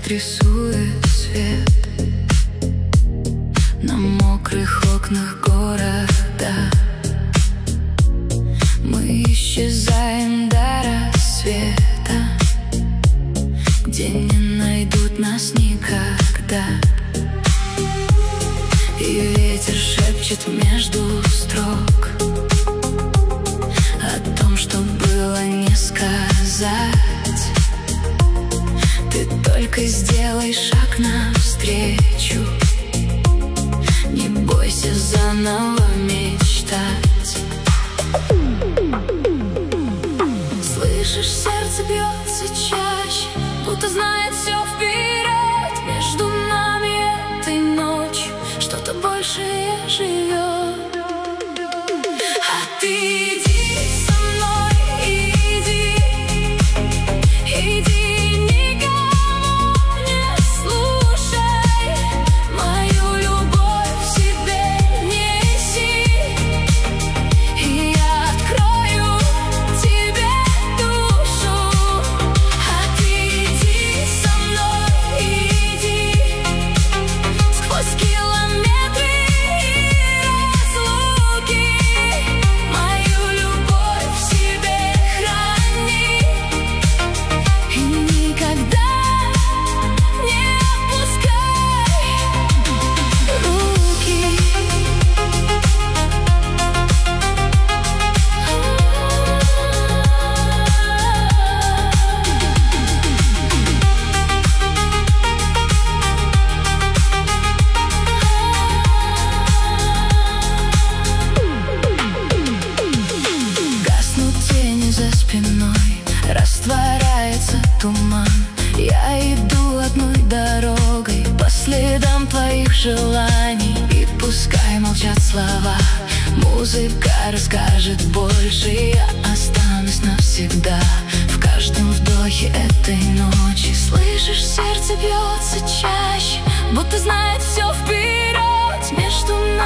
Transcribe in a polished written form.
рисует свет на мокрых окнах города. Мы исчезаем до рассвета, где не найдут нас никогда. И ветер шепчет между строк о том, что было не сказать. Ты только сделай шаг навстречу, не бойся заново мечтать. Слышишь, сердце бьется чаще, будто знает все вперед. Между нами этой ночью что-то большее живет. А ты иди со мной, иди, иди. Растворяется туман. Я иду одной дорогой по следам твоих желаний. И пускай молчат слова, музыка расскажет больше. Я останусь навсегда в каждом вдохе этой ночи. Слышишь, сердце бьется чаще, будто знает все вперед. Между